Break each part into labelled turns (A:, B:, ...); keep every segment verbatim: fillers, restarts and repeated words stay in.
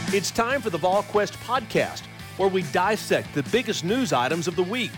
A: It's time for the VolQuest podcast, where we dissect the biggest news items of the week.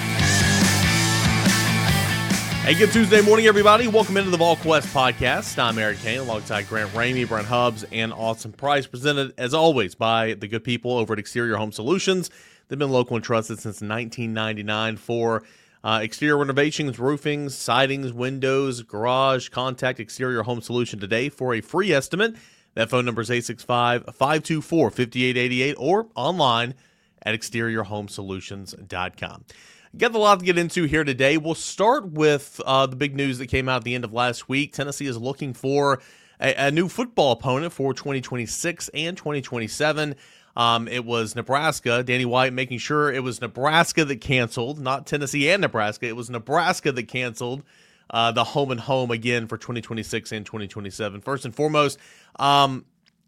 B: Hey, good Tuesday morning, everybody. Welcome into the VolQuest podcast. I'm Eric Kane alongside Grant Ramey, Brent Hubbs, and Austin Price, presented, as always, by the good people over at Exterior Home Solutions. They've been local and trusted since nineteen ninety-nine for uh, exterior renovations, roofings, sidings, windows, garage. Contact Exterior Home Solution today for a free estimate. That phone number is eight six five, five two four, five eight eight eight or online at exterior home solutions dot com. Got a lot to get into here today. We'll start with uh, the big news that came out at the end of last week. Tennessee is looking for a, a new football opponent for twenty twenty-six and twenty twenty-seven. Um, it was Nebraska. Danny White making sure it was Nebraska that canceled, not Tennessee and Nebraska. It was Nebraska that canceled uh, the home and home again for twenty twenty-six and twenty twenty-seven. First and foremost, um,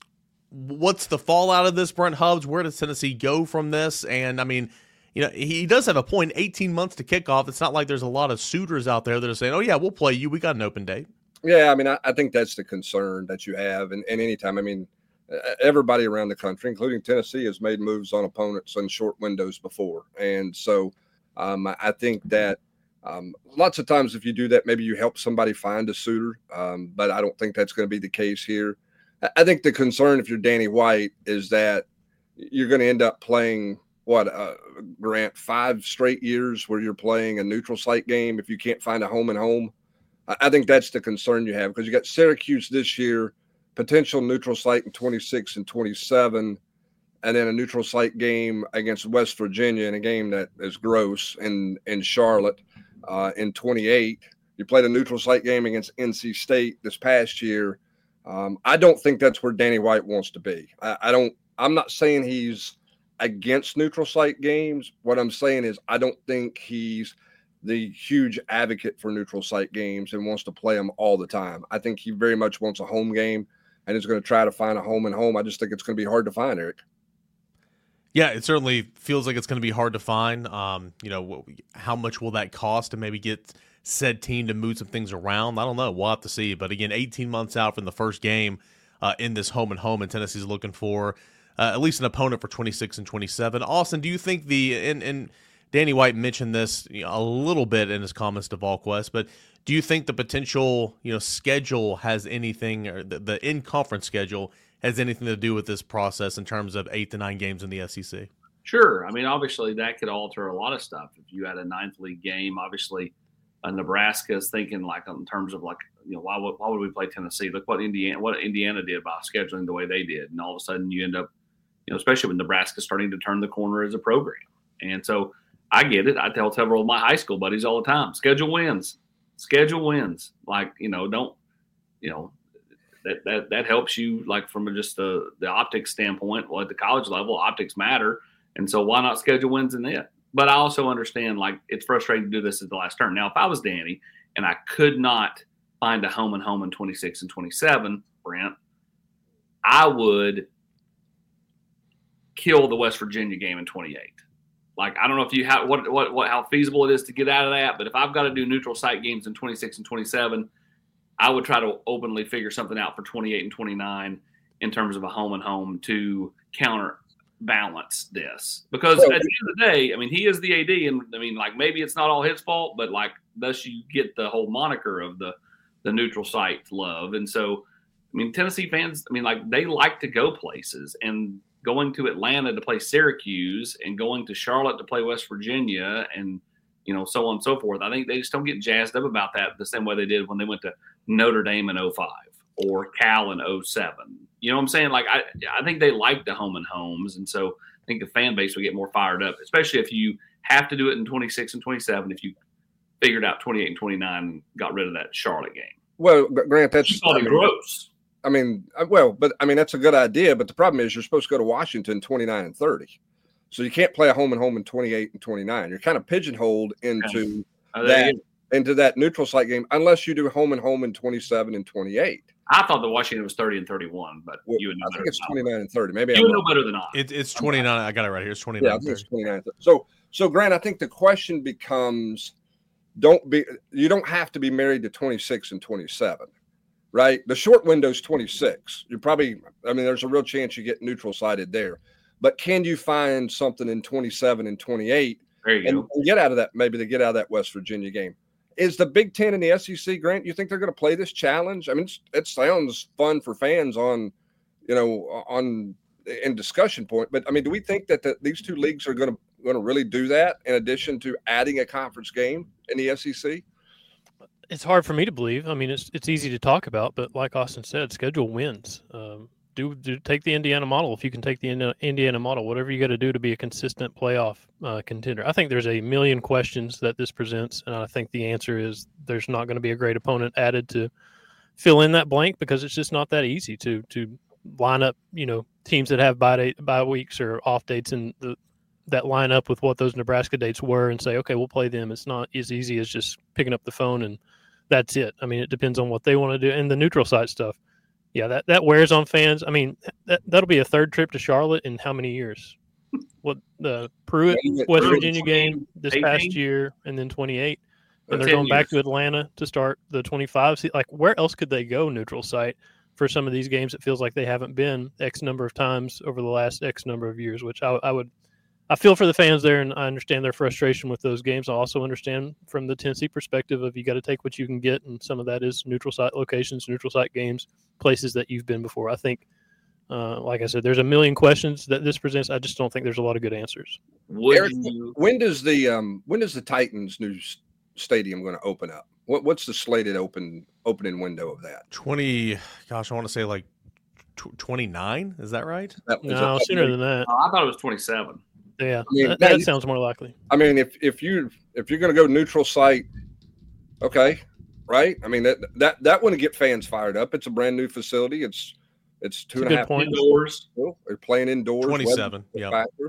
B: what's the fallout of this, Brent Hubbs? Where does Tennessee go from this? And, I mean, you know, he does have a point, eighteen months to kick off. It's not like there's a lot of suitors out there that are saying, oh, yeah, we'll play you. We got an open date.
C: Yeah, I mean, I, I think that's the concern that you have. And, and anytime, I mean, everybody around the country, including Tennessee, has made moves on opponents in short windows before. And so um, I think that um, lots of times if you do that, maybe you help somebody find a suitor. Um, but I don't think that's going to be the case here. I think the concern, if you're Danny White, is that you're going to end up playing – what, uh, Grant, five straight years where you're playing a neutral site game if you can't find a home and home. I think that's the concern you have, because you got Syracuse this year, potential neutral site in twenty-six and twenty-seven, and then a neutral site game against West Virginia in a game that is gross in, in Charlotte uh, in twenty-eight. You played a neutral site game against N C State this past year. Um, I don't think that's where Danny White wants to be. I, I don't, I'm not saying he's against neutral site games. What I'm saying is I don't think he's the huge advocate for neutral site games and wants to play them all the time. I think he very much wants a home game and is going to try to find a home and home. I just think it's going to be hard to find, Eric.
B: Yeah, it certainly feels like it's going to be hard to find. Um, you know, how much will that cost to maybe get said team to move some things around? I don't know. We'll have to see. But again, eighteen months out from the first game uh, in this home and home, and Tennessee's looking for Uh, at least an opponent for twenty-six and twenty-seven. Austin, do you think the and, and Danny White mentioned this, you know, a little bit in his comments to VolQuest, but do you think the potential, you know, schedule has anything, or the, the in-conference schedule has anything to do with this process in terms of eight to nine games in the S E C?
D: Sure. I mean, obviously that could alter a lot of stuff. If you had a ninth league game, obviously uh, Nebraska is thinking like in terms of like, you know, why would, why would we play Tennessee? Look what Indiana, what Indiana did by scheduling the way they did. And all of a sudden you end up, you know, especially with Nebraska starting to turn the corner as a program. And so I get it. I tell several of my high school buddies all the time, schedule wins, schedule wins. Like, you know, don't, you know, that, that, that helps you like from just the, the optics standpoint. Well, at the college level, optics matter. And so why not schedule wins in it? But I also understand like it's frustrating to do this at the last turn. Now, if I was Danny and I could not find a home and home in twenty-six and twenty-seven, Brent, I would kill the West Virginia game in twenty-eight. Like, I don't know if you have what, what, what, how feasible it is to get out of that, but if I've got to do neutral site games in twenty-six and twenty-seven, I would try to openly figure something out for twenty-eight and twenty-nine in terms of a home and home to counterbalance this. Because at the end of the day, I mean, he is the A D, and I mean, like, maybe it's not all his fault, but like, thus you get the whole moniker of the, the neutral site love. And so, I mean, Tennessee fans, I mean, like, they like to go places, and going to Atlanta to play Syracuse and going to Charlotte to play West Virginia and, you know, so on and so forth. I think they just don't get jazzed up about that the same way they did when they went to Notre Dame in oh five or Cal in oh seven. You know what I'm saying? Like, I, I think they like the home and homes. And so I think the fan base will get more fired up, especially if you have to do it in twenty-six and twenty-seven, if you figured out twenty-eight and twenty-nine and got rid of that Charlotte game.
C: Well, Grant, that's
D: just I mean, gross.
C: I mean, well, but I mean, that's a good idea. But the problem is you're supposed to go to Washington twenty-nine and thirty. So you can't play a home and home in twenty-eight and twenty-nine. You're kind of pigeonholed into
D: oh,
C: that into that neutral site game unless you do home and home in twenty-seven and twenty-eight.
D: I thought the Washington was thirty and thirty-one, but well, you would know
C: I
D: better
C: think it's twenty-nine and thirty. Maybe
D: you would know better than I.
B: It, it's twenty-nine. I got it right here. It's twenty-nine.
C: Yeah, I think it's twenty-nine. So, so Grant, I think the question becomes: Don't be. You don't have to be married to twenty-six and twenty-seven. right? The short window is twenty-six. You're probably, I mean, there's a real chance you get neutral sited there. But can you find something in twenty-seven and twenty-eight
D: There you
C: and,
D: go.
C: and get out of that, maybe to get out of that West Virginia game? Is the Big Ten and the S E C, Grant, you think they're going to play this challenge? I mean, it's, it sounds fun for fans on, you know, on in discussion point. But I mean, do we think that the, these two leagues are going to going to really do that in addition to adding a conference game in the S E C?
E: It's hard for me to believe. I mean, it's it's easy to talk about, but like Austin said, schedule wins. Um, do, do take the Indiana model if you can take the Indiana model. Whatever you got to do to be a consistent playoff uh, contender. I think there's a million questions that this presents, and I think the answer is there's not going to be a great opponent added to fill in that blank because it's just not that easy to to line up. You know, teams that have bye day, bye weeks or off dates and the, that line up with what those Nebraska dates were and say, okay, we'll play them. It's not as easy as just picking up the phone and that's it. I mean, it depends on what they want to do. And the neutral site stuff, yeah, that, that wears on fans. I mean, that, that'll be a third trip to Charlotte in how many years? What the Pruitt West Virginia game this past year, and then twenty-eight, and they're going back to Atlanta to start the twenty-five. See, like, where else could they go neutral site for some of these games? It feels like they haven't been X number of times over the last X number of years, which I, I would. I feel for the fans there, and I understand their frustration with those games. I also understand from the Tennessee perspective of you got to take what you can get, and some of that is neutral site locations, neutral site games, places that you've been before. I think, uh, like I said, there's a million questions that this presents. I just don't think there's a lot of good answers.
C: Eric, when does the um, when does the Titans' new stadium going to open up? What, what's the slated open opening window of that?
B: twenty, gosh, I want to say like twenty-nine. Is that right?
C: That,
E: no,
C: that
E: sooner than that.
D: Oh, I thought it was twenty-seven.
E: Yeah,
C: I mean,
E: that,
C: that,
E: that sounds more likely.
C: I mean, if if you if you're going to go neutral site, okay, right? I mean that that that wouldn't get fans fired up. It's a brand new facility. It's it's two
E: That's
C: and a
E: a
C: half
E: good point.
D: Indoors.
C: They're playing indoors.
B: twenty-seven. Yeah.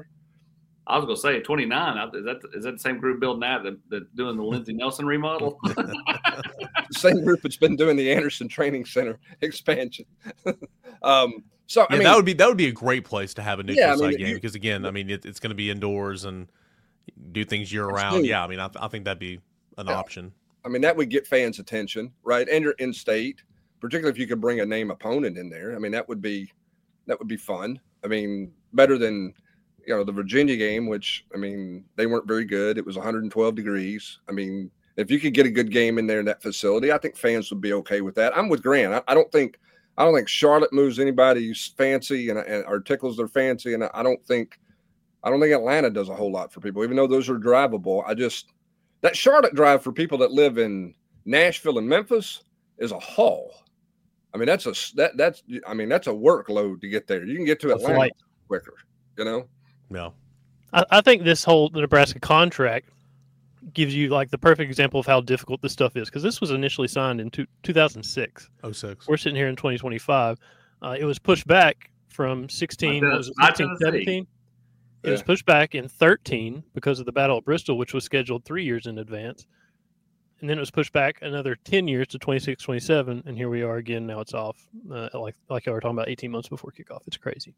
D: I was going to say twenty-nine. Is that is that the same group building that that, that doing the Lindsey Nelson remodel?
C: The same group that's been doing the Anderson Training Center expansion. um, so I
B: yeah,
C: mean,
B: that would be that would be a great place to have a neutral
C: yeah, I mean,
B: site game
C: you,
B: because again, I mean, it, it's going to be indoors and do things year round. Yeah, I mean, I, I think that'd be an
C: yeah.
B: option.
C: I mean, that would get fans' attention, right? And you're in state, particularly if you could bring a name opponent in there. I mean, that would be that would be fun. I mean, better than you know the Virginia game, which I mean they weren't very good. It was one hundred twelve degrees. I mean, if you could get a good game in there in that facility, I think fans would be okay with that. I'm with Grant. I, I don't think I don't think Charlotte moves anybody's fancy and, and or tickles their fancy, and I don't think I don't think Atlanta does a whole lot for people, even though those are drivable. I just that Charlotte drive for people that live in Nashville and Memphis is a haul. I mean, that's a that that's I mean that's a workload to get there. You can get to Atlanta
E: flight.
C: quicker, you know.
B: No,
E: I, I think this whole Nebraska contract gives you like the perfect example of how difficult this stuff is because this was initially signed in two, two thousand six.
B: oh six.
E: We're sitting here in twenty twenty-five. Uh, it was pushed back from sixteen, what was it, sixteen, seventeen? It
C: Yeah.
E: was pushed back in thirteen because of the Battle of Bristol, which was scheduled three years in advance. And then it was pushed back another ten years to twenty-six, twenty-seven. And here we are again. Now it's off. Uh, like like I were talking about eighteen months before kickoff. It's crazy.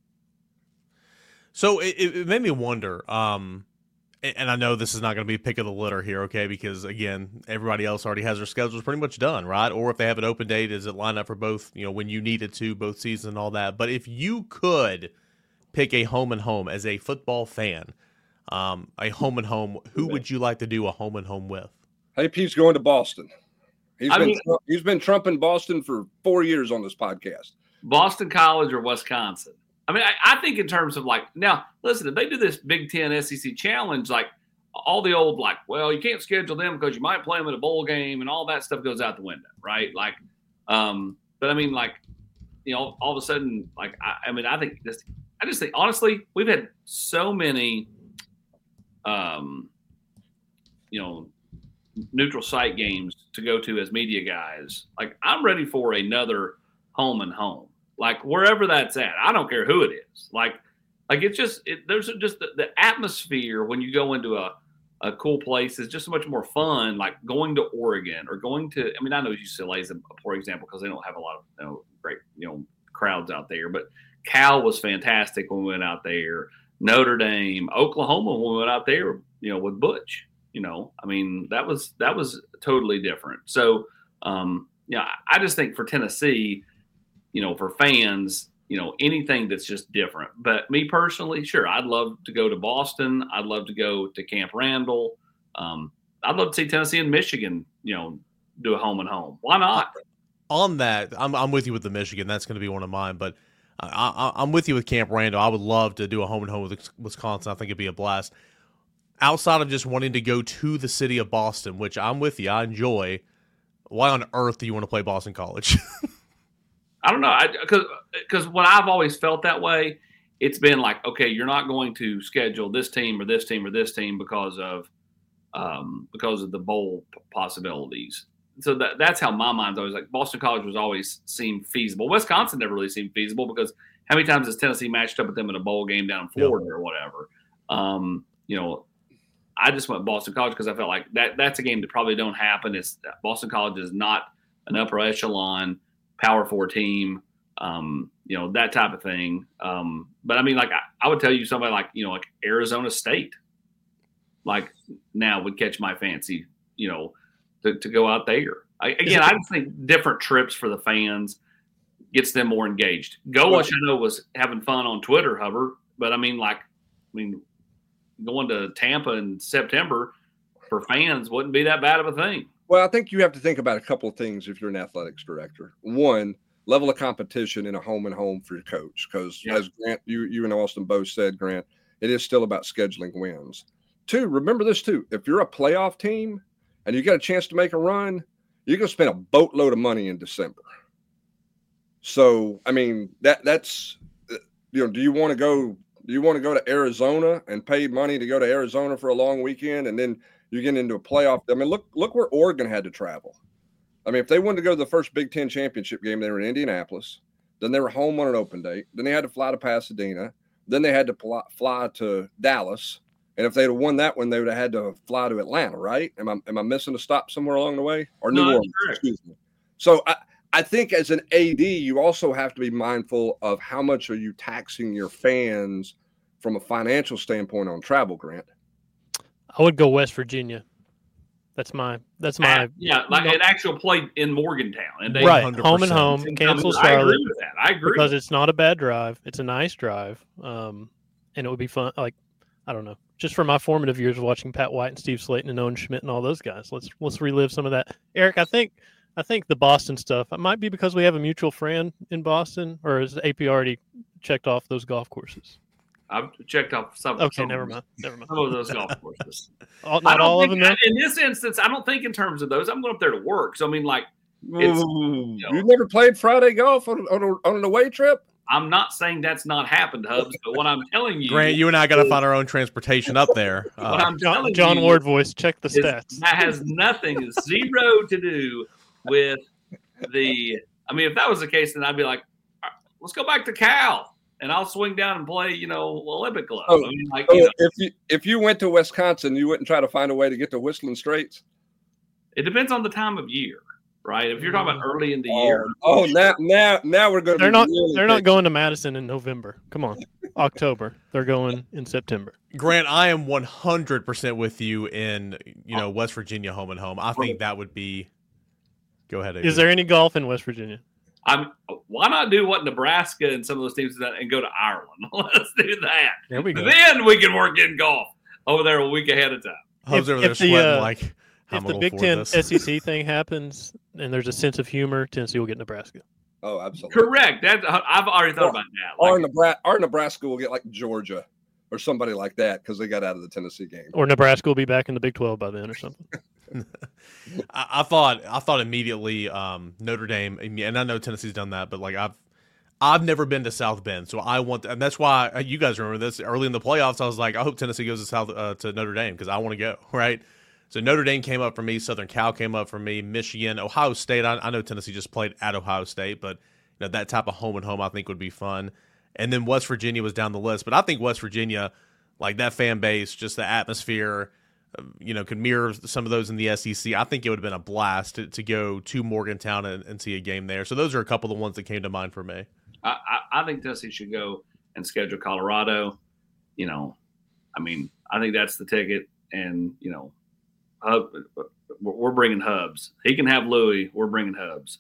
B: So it, it made me wonder, um, and I know this is not going to be pick of the litter here, okay, because, again, everybody else already has their schedules pretty much done, right? Or if they have an open date, does it line up for both, you know, when you need it to, both seasons and all that? But if you could pick a home and home as a football fan, um, a home and home, who would you like to do a home and home with?
C: Hey, Pete's going to Boston. He's
D: I
C: been
D: mean,
C: he's been trumping Boston for four years on this podcast.
D: Boston College or Wisconsin? I mean, I, I think in terms of like now, listen, if they do this Big Ten S E C challenge, like all the old like, well, you can't schedule them because you might play them in a bowl game and all that stuff goes out the window, right? Like, um, but I mean, like, you know, all of a sudden, like, I, I mean, I think this, I just think honestly, we've had so many, um, you know, neutral site games to go to as media guys. Like, I'm ready for another home and home. Like wherever that's at, I don't care who it is. Like, like it's just it, there's just the, the atmosphere when you go into a, a cool place is just so much more fun. Like going to Oregon or going to, I mean, I know U C L A is a poor example because they don't have a lot of you know, great you know crowds out there. But Cal was fantastic when we went out there. Notre Dame, Oklahoma when we went out there, you know, with Butch. You know, I mean, that was that was totally different. So. um you know, I just think for Tennessee, you know, for fans, you know, anything that's just different. But me personally, sure, I'd love to go to Boston. I'd love to go to Camp Randall. Um, I'd love to see Tennessee and Michigan, you know, do a home and home. Why not?
B: On that, I'm I'm with you with the Michigan. That's going to be one of mine. But I, I, I'm with you with Camp Randall. I would love to do a home and home with Wisconsin. I think it'd be a blast. Outside of just wanting to go to the city of Boston, which I'm with you, I enjoy. Why on earth do you want to play Boston College?
D: I don't know. Because because when I've always felt that way, it's been like, okay, you're not going to schedule this team or this team or this team because of um, because of the bowl possibilities. So that that's how my mind's always like. Boston College was always seemed feasible. Wisconsin never really seemed feasible because how many times has Tennessee matched up with them in a bowl game down in Florida yep. or whatever? Um, you know, I just went Boston College because I felt like that that's a game that probably don't happen. It's Boston College is not an upper echelon Power Four team, um, you know, that type of thing. Um, but I mean, like I, I would tell you somebody like, you know, like Arizona State, like now would catch my fancy, you know, to, to go out there. I, again, I just think different trips for the fans gets them more engaged. Goish, I know, was having fun on Twitter, Hubbard, but I mean, like, I mean, going to Tampa in September for fans wouldn't be that bad of a thing.
C: Well, I think you have to think about a couple of things if you're an athletics director. One, level of competition in a home and home for your coach, because yeah. as Grant, you you and Austin both said, Grant, it is still about scheduling wins. Two, remember this too. If you're a playoff team and you got a chance to make a run, you're going to spend a boatload of money in December. So, I mean, that that's, you know, do you want to go, do you want to go to Arizona and pay money to go to Arizona for a long weekend and then you get into a playoff? I mean, look, look where Oregon had to travel. I mean, if they wanted to go to the first Big Ten championship game, they were in Indianapolis. Then they were home on an open date. Then they had to fly to Pasadena. Then they had to fly to Dallas. And if they'd have won that one, they would have had to fly to Atlanta, right? Am I am I missing a stop somewhere along the way? Or New
D: no,
C: Orleans, excuse me. So I, I think as an A D, you also have to be mindful of how much are you taxing your fans from a financial standpoint on travel, Grant.
E: I would go West Virginia. That's my that's my
D: uh, yeah, like an actual play in Morgantown, and they
E: right
B: one hundred percent.
E: home and home. Cancel
D: I
E: Charlotte.
D: agree with that. I agree
E: because it's not a bad drive. It's a nice drive, um, and it would be fun. Like I don't know, just from my formative years watching Pat White and Steve Slayton and Owen Schmidt and all those guys. Let's let's relive some of that. Eric, I think I think the Boston stuff. It might be because we have a mutual friend in Boston, or has A P already checked off those golf courses?
D: I've checked off some.
E: Okay,
D: some,
E: never mind. Never mind.
D: Some of those golf courses.
E: all, not all
D: think,
E: of them.
D: In this instance, I don't think in terms of those. I'm going up there to work. So I mean, like, it's,
C: Ooh,
D: you know,
C: you never played Friday golf on, on, a, on an away trip?
D: I'm not saying that's not happened, Hubs, but what I'm telling you,
B: Grant, you and I got to find our own transportation up there.
D: what
B: Uh,
D: I'm
E: John,
D: telling
E: John
D: you
E: Ward voice. Check the
D: is
E: stats.
D: that has nothing, zero to do with the. I mean, if that was the case, then I'd be like, all right, let's go back to Cal. And I'll swing down and play, you know, Olympic Club.
C: Oh,
D: I mean, like,
C: oh,
D: you know,
C: if you if you went to Wisconsin, you wouldn't try to find a way to get to Whistling Straits?
D: it depends on the time of year, right? If you're talking about early in the
C: Oh,
D: year,
C: oh now now now we're going to
E: They're
C: be
E: not.
C: really
E: They're not
C: picky.
E: going to Madison in November. Come on, October. They're going in September.
B: Grant, I am one hundred percent with you in, you know, West Virginia home and home. I think that would be – go ahead. A B.
E: Is there any golf in West Virginia?
D: I'm. Why not do what Nebraska and some of those teams do and go to Ireland? Let's do that.
E: There we go.
D: Then we can work in golf over there a week ahead of time.
B: Hubs
E: if-
B: over there
E: if the,
B: sweating
E: uh,
B: like, how
E: If
B: am I
E: the
B: gonna
E: Big
B: afford
E: Ten
B: this?
E: S E C thing happens and there's a sense of humor, Tennessee will get Nebraska.
C: Oh, absolutely.
D: Correct. That I've already thought about that.
C: Our
D: Like,
C: Nebraska, our Nebraska will get like Georgia or somebody like that because they got out of the Tennessee game.
E: Or Nebraska will be back in the Big twelve by then or something.
B: I, I thought I thought immediately um, Notre Dame, and I know Tennessee's done that, but like I've I've never been to South Bend, so I want, and that's why uh, you guys remember this early in the playoffs. I was like, I hope Tennessee goes to South uh, to Notre Dame because I want to go, right? So Notre Dame came up for me, Southern Cal came up for me, Michigan, Ohio State. I, I know Tennessee just played at Ohio State, but you know that type of home and home I think would be fun. And then West Virginia was down the list, but I think West Virginia, like that fan base, just the atmosphere, you know, could mirror some of those in the S E C. I think it would have been a blast to, to go to Morgantown and, and see a game there. So those are a couple of the ones that came to mind for me.
D: I, I, I think Tennessee should go and schedule Colorado. You know, I mean, I think that's the ticket. And you know, Hub, we're bringing Hubs. He can have Louis. We're bringing Hubs.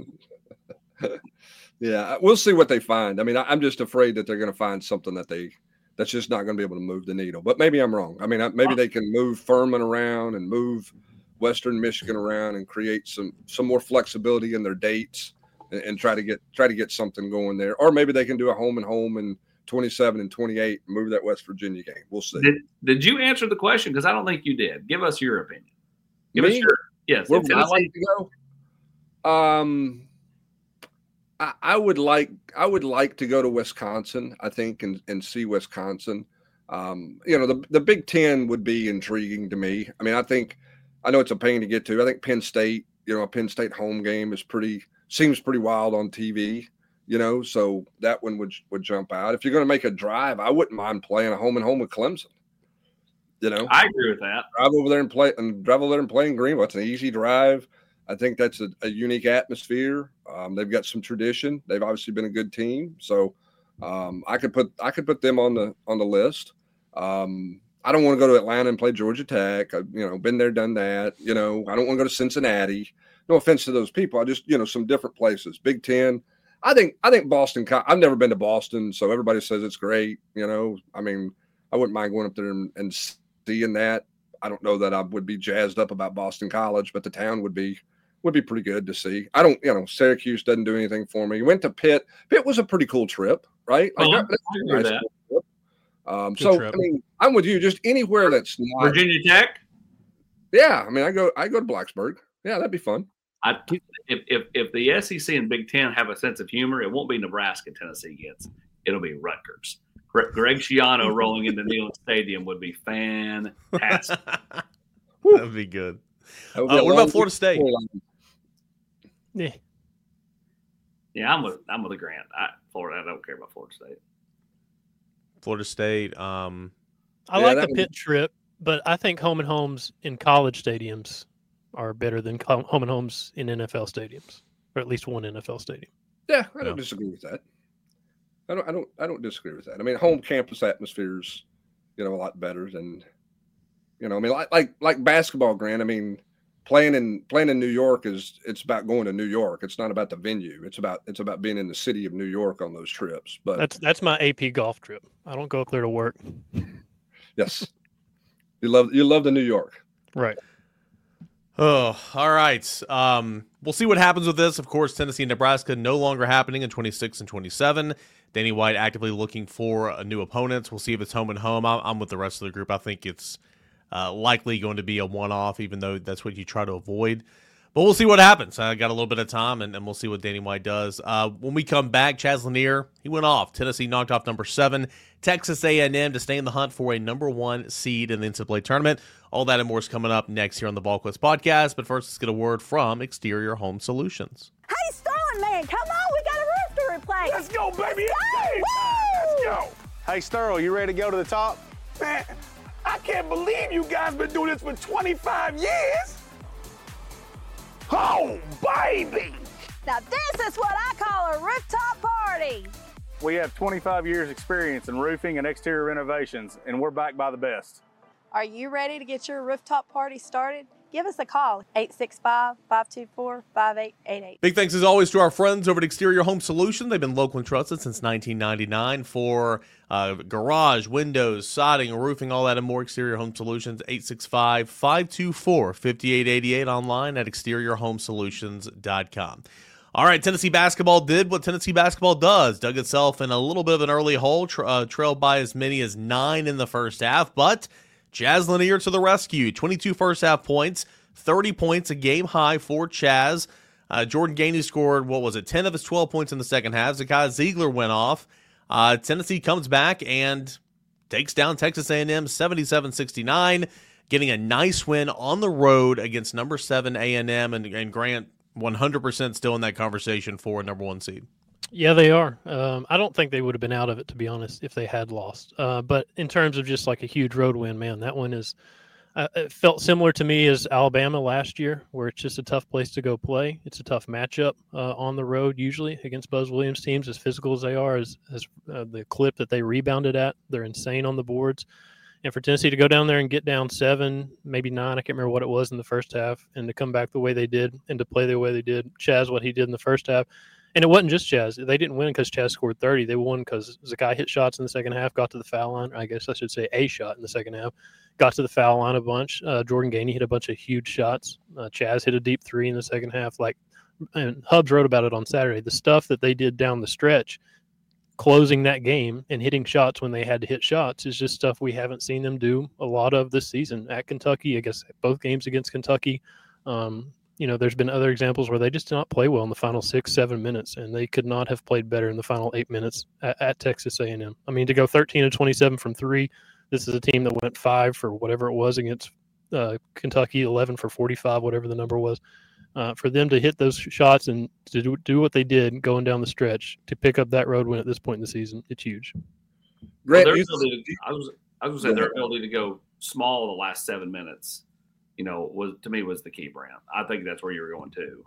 C: Yeah, we'll see what they find. I mean, I'm just afraid that they're going to find something that they that's just not going to be able to move the needle. But maybe I'm wrong. I mean, maybe they can move Furman around and move Western Michigan around and create some some more flexibility in their dates and, and try to get try to get something going there. Or maybe they can do a home and home in twenty-seven and twenty-eight and move that West Virginia game. We'll see.
D: Did, did you answer the question? Because I don't think you did. Give us your opinion. Give
C: Me?
D: us your yes.
C: Where would I like to go? Um. I, I would like I would like to go to Wisconsin, I think, and, and see Wisconsin. Um, you know, the the Big Ten would be intriguing to me. I mean, I think I know it's a pain to get to. I think Penn State, you know, a Penn State home game is pretty seems pretty wild on T V. You know, so that one would would jump out. If you're going to make a drive, I wouldn't mind playing a home and home with Clemson. You know,
D: I agree with that.
C: Drive over there and play and drive over there and play in Greenville. It's an easy drive. I think that's a, a unique atmosphere. Um, they've got some tradition. They've obviously been a good team, so um, I could put I could put them on the on the list. Um, I don't want to go to Atlanta and play Georgia Tech. I've, you know, been there, done that. You know, I don't want to go to Cincinnati. No offense to those people. I just, you know, some different places. Big Ten. I think I think Boston. I've never been to Boston, so everybody says it's great. You know, I mean, I wouldn't mind going up there and, and seeing that. I don't know that I would be jazzed up about Boston College, but the town would be. Would be pretty good to see. I don't, you know, Syracuse doesn't do anything for me. Went to Pitt. Pitt was a pretty cool trip, right? Like,
D: oh,
C: that, that's
D: I
C: a
D: agree
C: nice
D: that.
C: trip. Um, so
B: trip.
C: I mean, I'm with you. Just anywhere that's not
D: Virginia Tech.
C: Yeah, I mean, I go, I go to Blacksburg. Yeah, that'd be fun.
D: I, if if if the S E C and Big Ten have a sense of humor, it won't be Nebraska. Tennessee gets. It'll be Rutgers. Greg Schiano rolling into Neyland Stadium would be fantastic.
B: That'd be good.
C: That would
B: Uh,
C: be a
B: what
C: long
B: about Florida State?
E: Yeah.
D: Yeah, I'm with I'm with the Grant. I, Florida. I don't care about Florida State.
B: Florida State. Um,
E: I
C: Yeah,
E: like
C: that
E: the
C: would-
E: Pitt trip, but I think home and homes in college stadiums are better than co- home and homes in N F L stadiums, or at least one N F L stadium.
C: Yeah, I don't
B: Yeah.
C: disagree with that. I don't, I don't, I don't disagree with that. I mean, home campus atmospheres, you know, a lot better than, you know, I mean, like, like, like basketball, Grant. I mean, playing in playing in New York is it's about going to New York. It's not about the venue. It's about it's about being in the city of New York on those trips. But
E: That's that's my A P golf trip. I don't go up there to work.
C: yes, you love you love the New York.
E: Right.
B: Oh, all right. Um, we'll see what happens with this. Of course, Tennessee and Nebraska no longer happening in twenty-six and twenty-seven. Danny White actively looking for a new opponents. We'll see if it's home and home. I'm, I'm with the rest of the group. I think it's uh, likely going to be a one-off, even though that's what you try to avoid. But we'll see what happens. I got a little bit of time, and, and we'll see what Danny White does. Uh, when we come back, Chaz Lanier, he went off. Tennessee knocked off number seven. Texas A and M to stay in the hunt for a number one seed in the N C double A tournament. All that and more is coming up next here on the VolQuest podcast. But first, let's get a word from Exterior Home Solutions.
F: Hey, Sterling, man, come on. We got a roof to replace.
G: Let's go, baby. It's
F: Let's
G: game
F: go.
G: time. Let's go.
H: Hey, Sterl, you ready to go to the top?
G: Man, I can't believe you guys been doing this for twenty-five years. Oh, baby.
F: Now, this is what I call a rooftop party.
H: We have twenty-five years experience in roofing and exterior renovations, and we're backed by the best.
F: Are you ready to get your rooftop party started? Give us a call, eight six five, five two four, five eight eight eight.
B: Big thanks as always to our friends over at Exterior Home Solutions. They've been local and trusted since nineteen ninety-nine for uh, garage, windows, siding, roofing, all that and more. Exterior Home Solutions, eight six five, five two four, five eight eight eight, online at exterior home solutions dot com. All right, Tennessee basketball did what Tennessee basketball does. Dug itself in a little bit of an early hole, tra- uh, trailed by as many as nine in the first half, but Chaz Lanier to the rescue. twenty-two first half points, thirty points, a game high for Chaz. Uh, Jordan Gainey scored, what was it, ten of his twelve points in the second half. Zakai Ziegler went off. Uh, Tennessee comes back and takes down Texas A and M seventy-seven sixty-nine, getting a nice win on the road against number seven A and M, and, and Grant one hundred percent still in that conversation for a number one seed.
E: Yeah, they are. Um, I don't think they would have been out of it, to be honest, if they had lost. Uh, but in terms of just like a huge road win, man, that one is uh, it felt similar to me as Alabama last year, where it's just a tough place to go play. It's a tough matchup uh, on the road, usually against Buzz Williams teams, as physical as they are, as, as uh, the clip that they rebounded at. They're insane on the boards. And for Tennessee to go down there and get down seven, maybe nine, I can't remember what it was in the first half, and to come back the way they did and to play the way they did, Chaz, what he did in the first half. And it wasn't just Chaz. They didn't win because Chaz scored thirty. They won because Zakai hit shots in the second half, got to the foul line. I guess I should say a shot in the second half. Got to the foul line a bunch. Uh, Jordan Gainey hit a bunch of huge shots. Uh, Chaz hit a deep three in the second half. Like, and Hubs wrote about it on Saturday. The stuff that they did down the stretch, closing that game and hitting shots when they had to hit shots, is just stuff we haven't seen them do a lot of this season at Kentucky. I guess both games against Kentucky. Um, you know, there's been other examples where they just did not play well in the final six, seven minutes, and they could not have played better in the final eight minutes at, at Texas A and M. I mean, to go thirteen and twenty-seven from three, this is a team that went five for whatever it was against uh, Kentucky, eleven for forty-five, whatever the number was. Uh, for them to hit those shots and to do, do what they did going down the stretch to pick up that road win at this point in the season, it's huge.
C: Grant,
D: well,
C: you,
D: ability to, I was I was going to say their ability to go small the last seven minutes, you know, was to me was the key, Brand. I think that's where you were going to.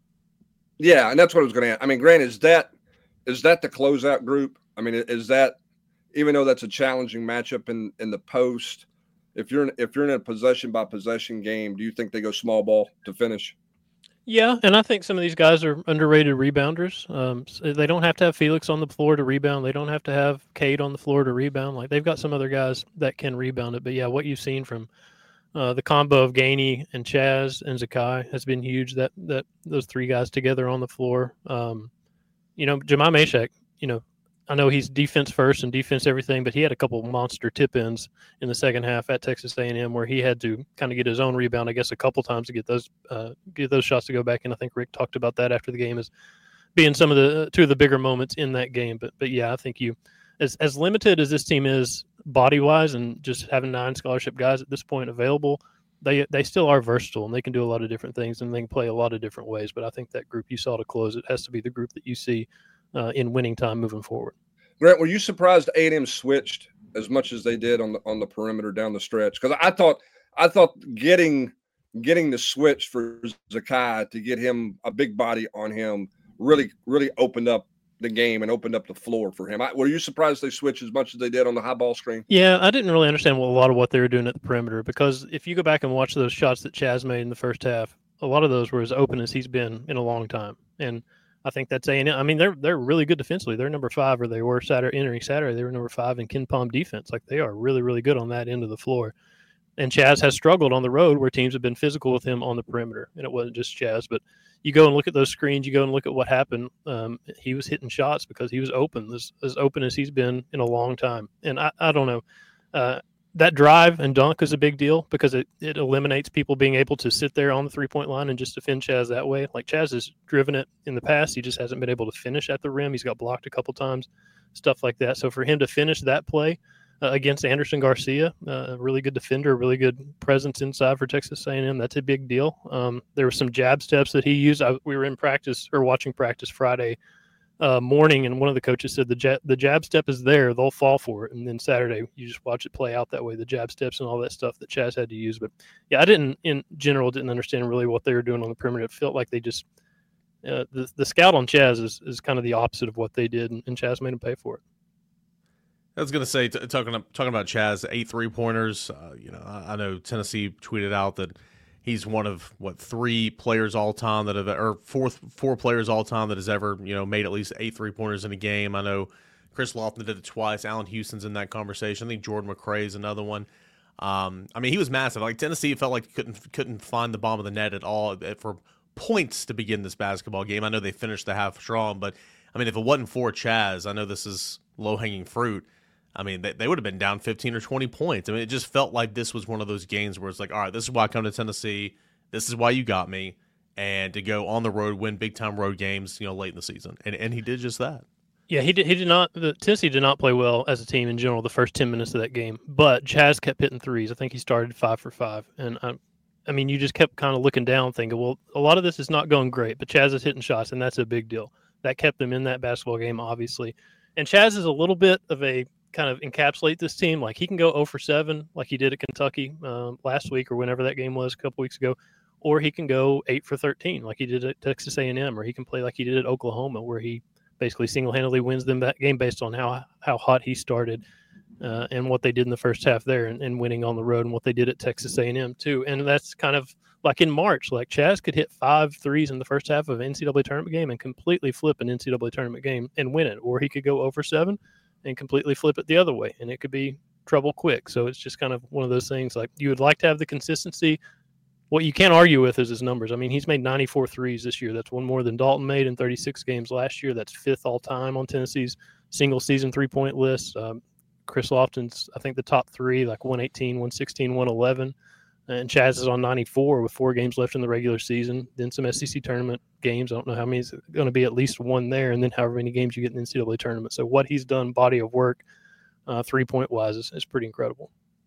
C: Yeah, and that's what I was going to ask. I mean, Grant, is that is that the closeout group? I mean, is that, even though that's a challenging matchup in, in the post, if you're in, if you're in a possession by possession game, do you think they go small ball to finish?
E: Yeah, and I think some of these guys are underrated rebounders. Um, so they don't have to have Felix on the floor to rebound. They don't have to have Cade on the floor to rebound. Like, they've got some other guys that can rebound it. But yeah, what you've seen from uh, the combo of Gainey and Chaz and Zakai has been huge. That that those three guys together on the floor. Um, you know, Jemai Mashak, you know, I know he's defense first and defense everything, but he had a couple monster tip-ins in the second half at Texas A and M where he had to kind of get his own rebound, I guess, a couple times to get those uh, get those shots to go back. And I think Rick talked about that after the game as being some of the two of the bigger moments in that game. But but yeah, I think you, as as limited as this team is body-wise and just having nine scholarship guys at this point available, they they still are versatile and they can do a lot of different things and they can play a lot of different ways. But I think that group you saw to close it has to be the group that you see Uh, in winning time moving forward.
C: Grant, were you surprised A and M switched as much as they did on the on the perimeter down the stretch? Because I thought I thought getting getting the switch for Zakai to get him a big body on him really really opened up the game and opened up the floor for him. I, were you surprised they switched as much as they did on the high ball screen?
E: Yeah, I didn't really understand what, a lot of what they were doing at the perimeter, because if you go back and watch those shots that Chaz made in the first half, a lot of those were as open as he's been in a long time. And I think that's A and M. I mean, they're they're really good defensively. They're number five, or they were Saturday entering Saturday. They were number five in Ken Palm defense. Like, they are really, really good on that end of the floor. And Chaz has struggled on the road where teams have been physical with him on the perimeter. And it wasn't just Chaz, but you go and look at those screens. You go and look at what happened. Um, he was hitting shots because he was open, as, as open as he's been in a long time. And I, I don't know. Uh, that drive and dunk is a big deal because it, it eliminates people being able to sit there on the three-point line and just defend Chaz that way. Like, Chaz has driven it in the past. He just hasn't been able to finish at the rim. He's got blocked a couple times, stuff like that. So for him to finish that play uh, against Anderson Garcia, uh, a really good defender, really good presence inside for Texas A and M, that's a big deal. Um, there were some jab steps that he used. I, we were in practice or watching practice Friday Uh, morning, and one of the coaches said the jab, the jab step is there, they'll fall for it. And then Saturday, you just watch it play out that way, the jab steps and all that stuff that Chaz had to use. But yeah, I didn't, in general, didn't understand really what they were doing on the perimeter. It felt like they just, uh, the, the scout on Chaz is, is kind of the opposite of what they did, and, and Chaz made him pay for it.
B: I was going to say, t- talking talking about Chaz, eight three-pointers, uh, you know, I, I know Tennessee tweeted out that he's one of, what, three players all time that have, or four, four players all time that has ever, you know, made at least eight three-pointers in a game. I know Chris Lofton did it twice. Allen Houston's in that conversation. I think Jordan McRae is another one. Um, I mean, he was massive. Like, Tennessee felt like couldn't couldn't find the bottom of the net at all for points to begin this basketball game. I know they finished the half strong, but, I mean, if it wasn't for Chaz, I know this is low-hanging fruit. I mean, they, they would have been down fifteen or twenty points. I mean, it just felt like this was one of those games where it's like, all right, this is why I come to Tennessee. This is why you got me. And to go on the road, win big-time road games, you know, late in the season. And and he did just that.
E: Yeah, he did. He did not. The Tennessee did not play well as a team in general the first ten minutes of that game. But Chaz kept hitting threes. I think he started five for five. And, I, I mean, you just kept kind of looking down thinking, well, a lot of this is not going great. But Chaz is hitting shots, and that's a big deal. That kept them in that basketball game, obviously. And Chaz is a little bit of a kind of encapsulate this team. Like, he can go zero for seven like he did at Kentucky um, last week or whenever that game was a couple weeks ago, or he can go eight for thirteen like he did at Texas A and M, or he can play like he did at Oklahoma where he basically single-handedly wins them that game based on how how hot he started. uh, and what they did in the first half there, and, and winning on the road, and what they did at Texas A and M too. And that's kind of like in March, like Chaz could hit five threes in the first half of an N C double A tournament game and completely flip an N C double A tournament game and win it, or he could go over seven and completely flip it the other way, and it could be trouble quick. So it's just kind of one of those things. Like, you would like to have the consistency. What you can't argue with is his numbers. I mean, he's made ninety-four threes this year. That's one more than Dalton made in thirty-six games last year. That's fifth all time on Tennessee's single season three point list. Um, Chris Lofton's, I think, the top three, like one eighteen, one sixteen, one eleven. And Chaz is on ninety-four with four games left in the regular season. Then some S E C tournament games. I don't know how many is going to be, at least one there. And then however many games you get in the N C double A tournament. So what he's done, body of work, uh, three-point wise, is, is pretty incredible.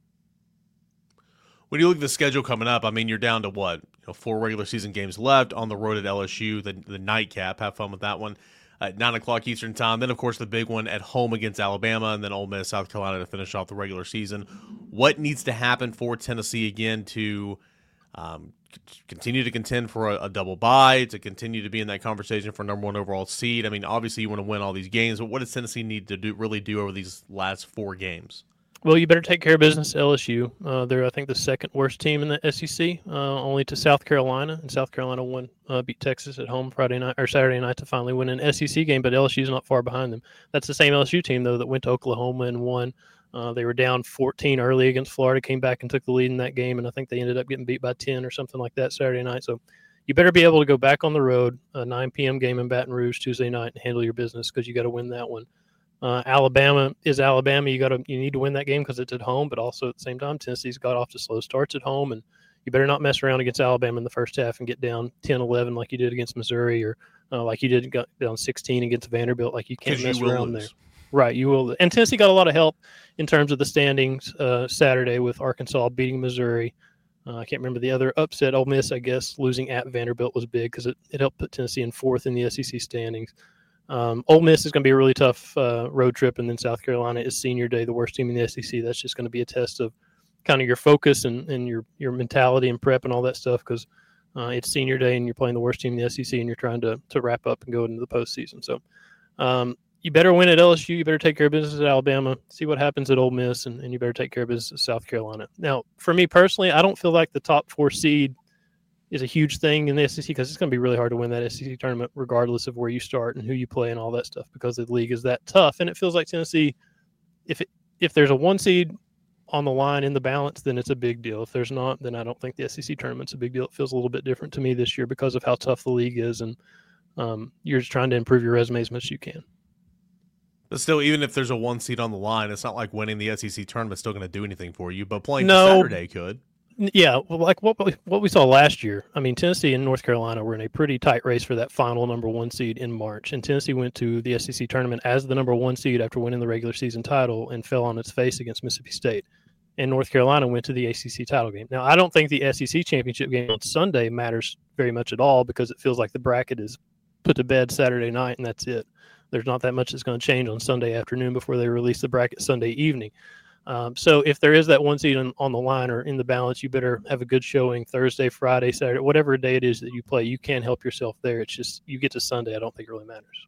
B: When you look at the schedule coming up, I mean, you're down to what? You know, four regular season games left on the road at L S U, the, the nightcap. Have fun with that one. At nine o'clock Eastern time. Then, of course, the big one at home against Alabama, and then Ole Miss, South Carolina to finish off the regular season. What needs to happen for Tennessee, again, to um, c- continue to contend for a, a double bye, to continue to be in that conversation for number one overall seed? I mean, obviously you want to win all these games, but what does Tennessee need to do really do over these last four games?
E: Well, you better take care of business at L S U. Uh, they're, I think, the second worst team in the S E C, uh, only to South Carolina. And South Carolina won, uh, beat Texas at home Friday night or Saturday night to finally win an S E C game. But L S U is not far behind them. That's the same L S U team, though, that went to Oklahoma and won. Uh, they were down fourteen early against Florida, came back and took the lead in that game, and I think they ended up getting beat by ten or something like that Saturday night. So you better be able to go back on the road, a nine p.m. game in Baton Rouge Tuesday night, and handle your business, because you got to win that one. Uh, Alabama is Alabama. You got to you need to win that game because it's at home, but also at the same time, Tennessee's got off to slow starts at home, and you better not mess around against Alabama in the first half and get down ten eleven like you did against Missouri, or uh, like you did got down sixteen against Vanderbilt. Like, you can't mess
B: you
E: around
B: lose.
E: there. Right, you will. And Tennessee got a lot of help in terms of the standings uh, Saturday with Arkansas beating Missouri. Uh, I can't remember the other upset. Ole Miss, I guess, losing at Vanderbilt was big because it, it helped put Tennessee in fourth in the S E C standings. Um, Ole Miss is going to be a really tough uh, road trip, and then South Carolina is senior day, the worst team in the S E C. That's just going to be a test of kind of your focus and, and your your mentality and prep and all that stuff, because uh, it's senior day and you're playing the worst team in the S E C, and you're trying to to wrap up and go into the postseason. So um, you better win at L S U. You better take care of business at Alabama. See what happens at Ole Miss, and, and you better take care of business at South Carolina. Now, for me personally, I don't feel like the top four seed is a huge thing in the S E C, because it's going to be really hard to win that S E C tournament regardless of where you start and who you play and all that stuff, because the league is that tough. And it feels like Tennessee, if it, if there's a one seed on the line in the balance, then it's a big deal. If there's not, then I don't think the S E C tournament's a big deal. It feels a little bit different to me this year because of how tough the league is, and um, you're just trying to improve your resume as much as you can.
B: But still, even if there's a one seed on the line, it's not like winning the S E C tournament is still going to do anything for you, but playing
E: No.
B: Saturday could.
E: Yeah, well, like what we, what we saw last year. I mean, Tennessee and North Carolina were in a pretty tight race for that final number one seed in March, and Tennessee went to the S E C tournament as the number one seed after winning the regular season title and fell on its face against Mississippi State. And North Carolina went to the A C C title game. Now, I don't think the S E C championship game on Sunday matters very much at all, because it feels like the bracket is put to bed Saturday night, and that's it. There's not that much that's going to change on Sunday afternoon before they release the bracket Sunday evening. Um, so if there is that one seed on, on the line or in the balance, you better have a good showing Thursday, Friday, Saturday, whatever day it is that you play. You can help yourself there. It's just you get to Sunday, I don't think it really matters.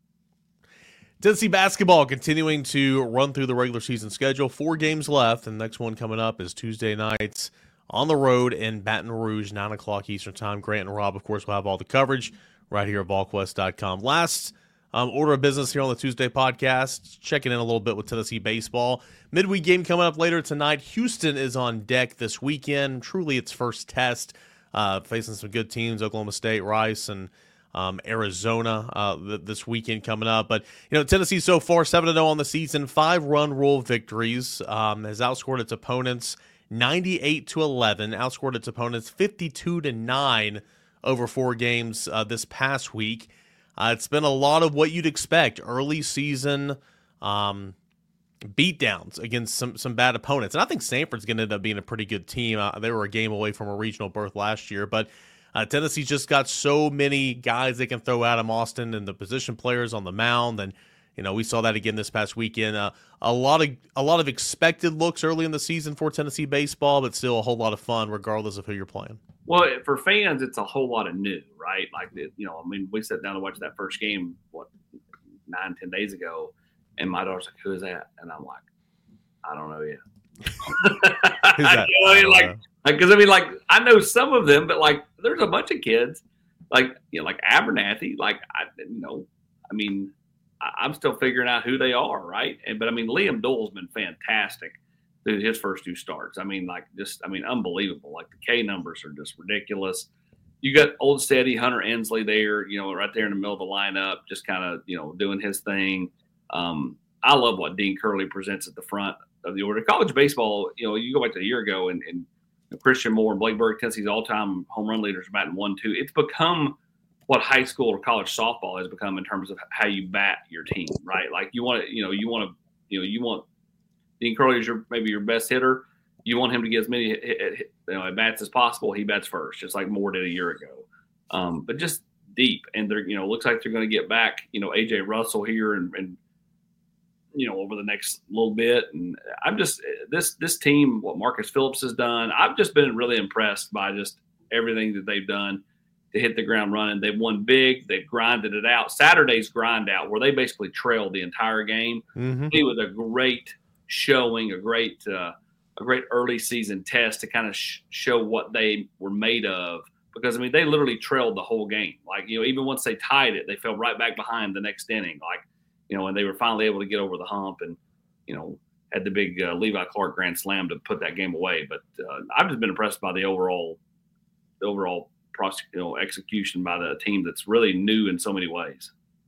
B: Tennessee basketball continuing to run through the regular season schedule. Four games left, and the next one coming up is Tuesday nights on the road in Baton Rouge, nine o'clock Eastern time. Grant and Rob, of course, will have all the coverage right here at vol quest dot com. Last Um, order of business here on the Tuesday podcast, checking in a little bit with Tennessee baseball. Midweek game coming up later tonight. Houston is on deck this weekend. Truly its first test, uh, facing some good teams, Oklahoma State, Rice, and um, Arizona uh, th- this weekend coming up. But, you know, Tennessee so far, seven and oh on the season, five-run rule victories, um, has outscored its opponents ninety-eight to eleven, outscored its opponents fifty-two to nine over four games uh, this past week. Uh, it's been a lot of what you'd expect, early season um, beatdowns against some some bad opponents. And I think Stanford's going to end up being a pretty good team. Uh, they were a game away from a regional berth last year. But uh, Tennessee's just got so many guys they can throw out of Austin, and the position players on the mound. And, you know, we saw that again this past weekend. Uh, a lot of a lot of expected looks early in the season for Tennessee baseball, but still a whole lot of fun regardless of who you're playing.
D: Well, for fans, it's a whole lot of new, right? Like, you know, I mean, we sat down to watch that first game, what, nine, ten days ago, and my daughter's like, who is that? And I'm like, I don't know yet.
B: Who's that?
D: You know, I mean, like, because I mean, like, I know some of them, but like, there's a bunch of kids, like, you know, like Abernathy. Like, I didn't know. I mean, I, I'm still figuring out who they are, right? And but I mean, Liam Doyle's been fantastic through his first two starts. I mean, like, just, I mean, unbelievable. Like, the K numbers are just ridiculous. You got Old Steady, Hunter Ensley there, you know, right there in the middle of the lineup, just kind of, you know, doing his thing. Um, I love what Dean Curley presents at the front of the order. College baseball, you know, you go back to a year ago and, and Christian Moore and Blake Berg, Tennessee's all-time home run leaders, batting one, two. It's become what high school or college softball has become in terms of how you bat your team, right? Like you want to, you know, you want to, you know, you want Dean Curley is your maybe your best hitter. You want him to get as many hit, hit, hit, you know, at bats as possible. He bats first, just like Moore did a year ago. Um, but just deep, and they're, you know, looks like they're going to get back, you know, A J Russell here and, and you know, over the next little bit. And I'm just this this team, what Marcus Phillips has done. I've just been really impressed by just everything that they've done to hit the ground running. They've won big. They've grinded it out. Saturday's grind out, where they basically trailed the entire game.
B: Mm-hmm.
D: It was a great showing, a great uh, a great early season test to kind of sh- show what they were made of. Because I mean, they literally trailed the whole game. Like, you know, even once they tied it, they fell right back behind the next inning. Like, you know, and they were finally able to get over the hump and, you know, had the big uh, Levi Clark grand slam to put that game away. But uh, I've just been impressed by the overall, the overall process, you know, execution by the team that's really new in so many ways.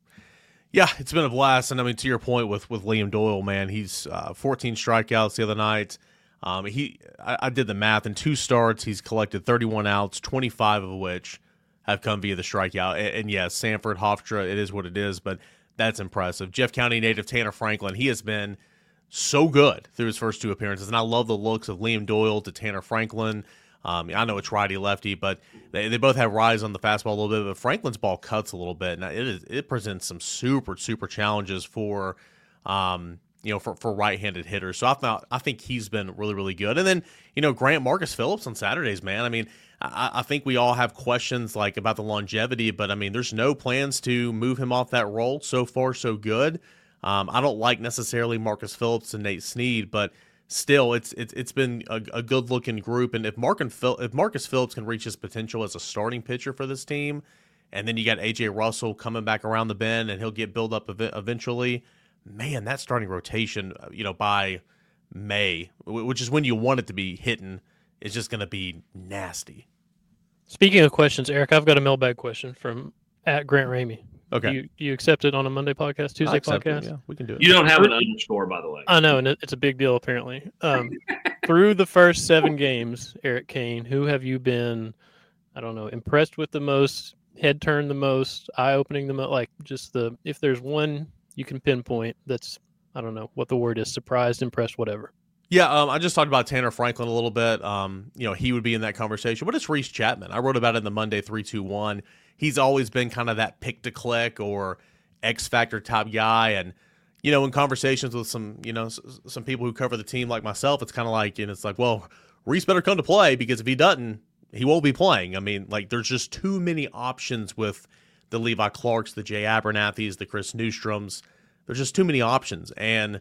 B: Yeah, it's been a blast. And I mean, to your point with, with Liam Doyle, man, he's uh, fourteen strikeouts the other night. Um, he, I, I did the math. In two starts, he's collected thirty-one outs, twenty-five of which have come via the strikeout. And, and yes, Sanford, Hofstra, it is what it is, but that's impressive. Jeff County native Tanner Franklin, he has been so good through his first two appearances, and I love the looks of Liam Doyle to Tanner Franklin. Um, I know it's righty-lefty, but they, they both have rise on the fastball a little bit, but Franklin's ball cuts a little bit. Now, it is it presents some super, super challenges for um, – you know, for, for right-handed hitters. So I thought, I think he's been really, really good. And then, you know, Grant Marcus Phillips on Saturdays, man. I mean, I, I think we all have questions like about the longevity, but I mean, there's no plans to move him off that role. So far, so good. Um, I don't like necessarily Marcus Phillips and Nate Snead, but still, it's it's it's been a, a good-looking group. And if Mark and Phil, if Marcus Phillips can reach his potential as a starting pitcher for this team, and then you got A J Russell coming back around the bend, and he'll get built up ev- eventually. Man, that starting rotation, you know, by May, which is when you want it to be hitting, is just going to be nasty.
E: Speaking of questions, Eric, I've got a mailbag question from at Grant Ramey.
B: Okay.
E: You, you accept it on a Monday podcast, Tuesday podcast?
B: It, yeah, we can do it.
D: You don't have an underscore, by the way.
E: I know, and it's a big deal, apparently. Um, through the first seven games, Eric Kane, who have you been, I don't know, impressed with the most, head turned the most, eye-opening the most? Like, just the, if there's one you can pinpoint that's, I don't know what the word is, surprised, impressed, whatever.
B: Yeah, um, I just talked about Tanner Franklin a little bit. Um, you know, he would be in that conversation. What is Reese Chapman? I wrote about it in the Monday three two one. He's always been kind of that pick-to-click or X-Factor type guy. And, you know, in conversations with some, you know, some people who cover the team like myself, it's kind of like, and it's like, well, Reese better come to play because if he doesn't, he won't be playing. I mean, like, there's just too many options with the Levi Clarks, the Jay Abernathys, the Chris Newstroms. There's just too many options. And,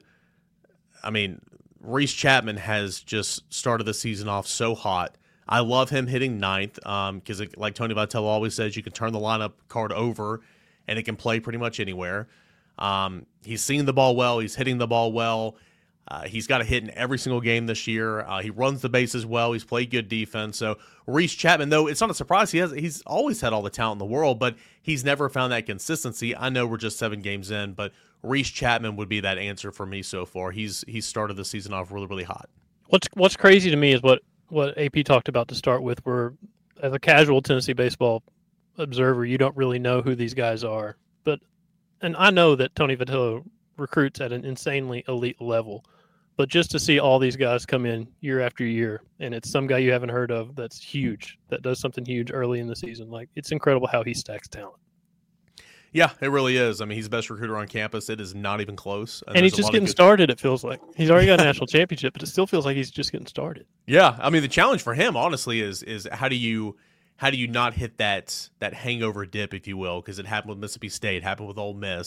B: I mean, Reese Chapman has just started the season off so hot. I love him hitting ninth because, um, like Tony Vitello always says, you can turn the lineup card over and it can play pretty much anywhere. Um, he's seeing the ball well. He's hitting the ball well. Uh, he's got a hit in every single game this year. Uh, he runs the bases well. He's played good defense. So Reese Chapman, though, it's not a surprise. He has he's always had all the talent in the world, but he's never found that consistency. I know we're just seven games in, but Reese Chapman would be that answer for me so far. He's he's started the season off really, really hot.
E: What's What's crazy to me is what, what A P talked about to start with, where as a casual Tennessee baseball observer, you don't really know who these guys are. But and I know that Tony Vitello recruits at an insanely elite level. But just to see all these guys come in year after year, and it's some guy you haven't heard of that's huge, that does something huge early in the season. Like, it's incredible how he stacks talent.
B: Yeah, it really is. I mean, he's the best recruiter on campus. It is not even close.
E: And, and he's just getting good... started, it feels like. He's already got a national championship, but it still feels like he's just getting started.
B: Yeah, I mean, the challenge for him, honestly, is is how do you how do you not hit that that hangover dip, if you will, because it happened with Mississippi State, happened with Ole Miss.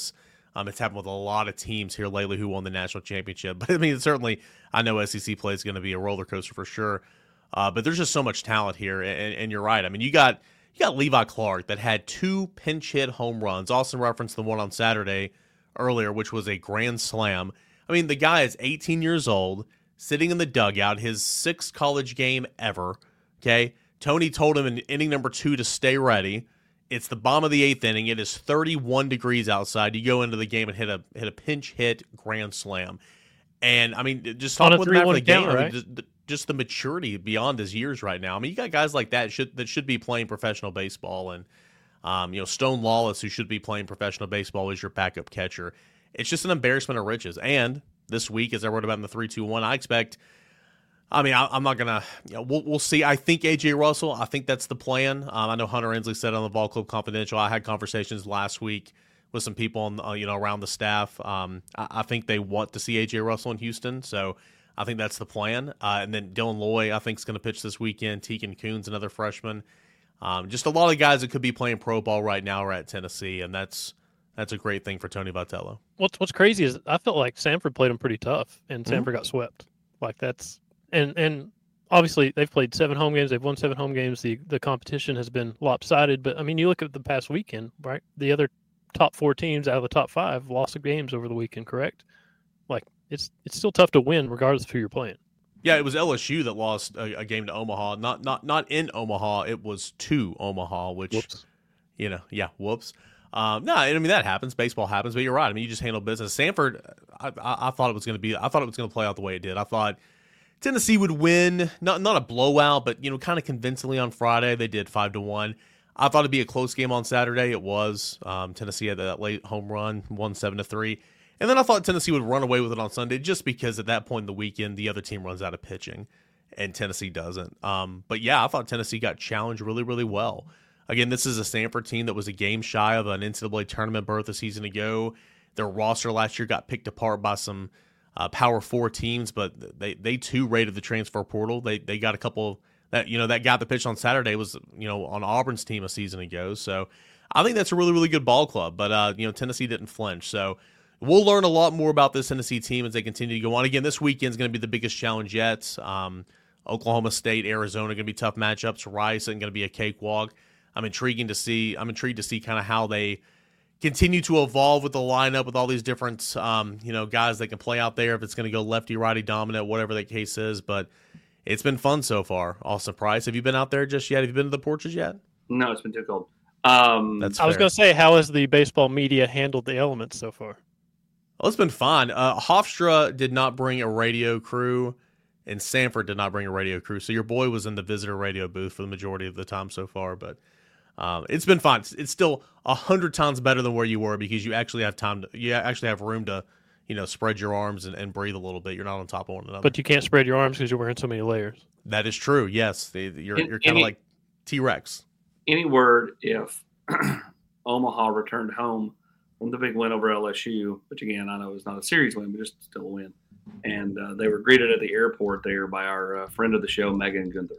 B: Um, it's happened with a lot of teams here lately who won the national championship. But I mean, certainly, I know S E C play is going to be a roller coaster for sure. Uh, but there's just so much talent here, and, and you're right. I mean, you got you got Levi Clark that had two pinch hit home runs. Austin referenced the one on Saturday earlier, which was a grand slam. I mean, the guy is eighteen years old, sitting in the dugout, his sixth college game ever. Okay, Tony told him in inning number two to stay ready. It's the bottom of the eighth inning. It is thirty-one degrees outside. You go into the game and hit a hit a pinch hit grand slam, and I mean, just talking with him after the game, count, right? I mean, just, just the maturity beyond his years right now. I mean, you got guys like that should that should be playing professional baseball, and um, you know, Stone Lawless, who should be playing professional baseball, is your backup catcher. It's just an embarrassment of riches. And this week, as I wrote about in the three two one, I expect. I mean, I, I'm not gonna. You know, we'll we'll see. I think A J Russell. I think that's the plan. Um, I know Hunter Ensley said on the Ball Club Confidential. I had conversations last week with some people on, uh, you know, around the staff. Um, I, I think they want to see A J Russell in Houston, so I think that's the plan. Uh, and then Dylan Loy, I think, is going to pitch this weekend. Tegan Coons, another freshman. Um, just a lot of guys that could be playing pro ball right now are at Tennessee, and that's that's a great thing for Tony Vitello.
E: What's What's crazy is I felt like Samford played them pretty tough, and Samford mm-hmm. got swept. Like that's. And and obviously they've played seven home games. They've won seven home games. The the competition has been lopsided. But, I mean, you look at the past weekend, right? The other top four teams out of the top five lost the games over the weekend, correct? Like, it's it's still tough to win regardless of who you're playing.
B: Yeah, it was L S U that lost a, a game to Omaha. Not not not in Omaha. It was to Omaha, which, whoops. you know, yeah, whoops. Um, no, I mean, that happens. Baseball happens. But you're right. I mean, you just handle business. Samford, I, I, I thought it was going to be – I thought it was going to play out the way it did. I thought – Tennessee would win, not not a blowout, but you know, kind of convincingly on Friday. They did five to one. I thought it'd be a close game on Saturday. It was. Um, Tennessee had that late home run, won seven to three, and then I thought Tennessee would run away with it on Sunday, just because at that point in the weekend the other team runs out of pitching, and Tennessee doesn't. Um, but yeah, I thought Tennessee got challenged really, really well. Again, this is a Samford team that was a game shy of an N C double A tournament berth a season ago. Their roster last year got picked apart by some. Uh, Power Four teams, but they they too raided the transfer portal. They they got a couple that you know that guy that pitched on Saturday was you know on Auburn's team a season ago. So I think that's a really really good ball club. But uh, you know Tennessee didn't flinch. So we'll learn a lot more about this Tennessee team as they continue to go on. Again, this weekend is going to be the biggest challenge yet. Um, Oklahoma State, Arizona are going to be tough matchups. Rice isn't going to be a cakewalk. I'm intriguing to see. I'm intrigued to see kind of how they. Continue to evolve with the lineup with all these different, um, you know, guys that can play out there. If it's going to go lefty, righty, dominant, whatever the case is. But it's been fun so far. Austin Price, have you been out there just yet? Have you been to the porches yet?
D: No, it's been too cold. Um,
B: That's
E: I was going to say, how has the baseball media handled the elements so far?
B: Well, it's been fun. Uh, Hofstra did not bring a radio crew, and Samford did not bring a radio crew. So your boy was in the visitor radio booth for the majority of the time so far, but. Um, it's been fun. It's, it's still a hundred times better than where you were because you actually have time to, you actually have room to, you know, spread your arms and, and breathe a little bit. You're not on top of one another.
E: But you can't spread your arms because you're wearing so many layers.
B: That is true. Yes, you're you're kind of like T-Rex.
D: Any word if Omaha returned home from the big win over L S U, which again I know is not a series win, but just still a win, and uh, they were greeted at the airport there by our uh, friend of the show, Megan Gunther.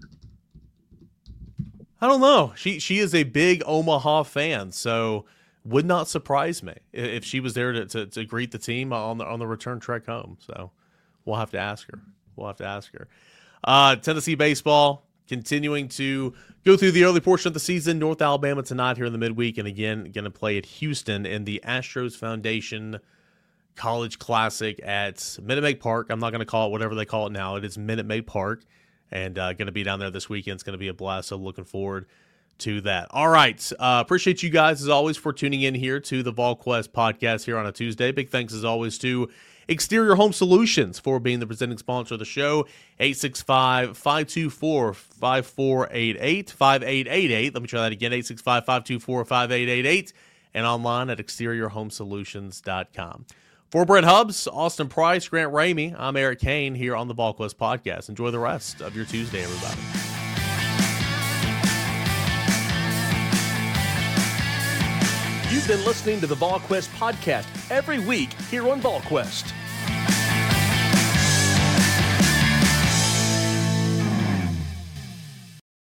B: I don't know. She she is a big Omaha fan, so would not surprise me if she was there to, to, to greet the team on the on the return trek home. So we'll have to ask her. We'll have to ask her. Uh, Tennessee baseball continuing to go through the early portion of the season. North Alabama tonight here in the midweek, and again going to play at Houston in the Astros Foundation College Classic at Minute Maid Park. I'm not going to call it whatever they call it now. It is Minute Maid Park. And uh, going to be down there this weekend. It's going to be a blast, so looking forward to that. All right. Uh, appreciate you guys, as always, for tuning in here to the VolQuest podcast here on a Tuesday. Big thanks, as always, to Exterior Home Solutions for being the presenting sponsor of the show. eight six five, five two four, five four eight eight, five eight eight eight. Let me try that again, eight six five, five two four, five eight eight eight. And online at exterior home solutions dot com. For Brent Hubbs, Austin Price, Grant Ramey, I'm Eric Kane here on the VolQuest podcast. Enjoy the rest of your Tuesday, everybody.
A: You've been listening to the VolQuest podcast every week here on VolQuest.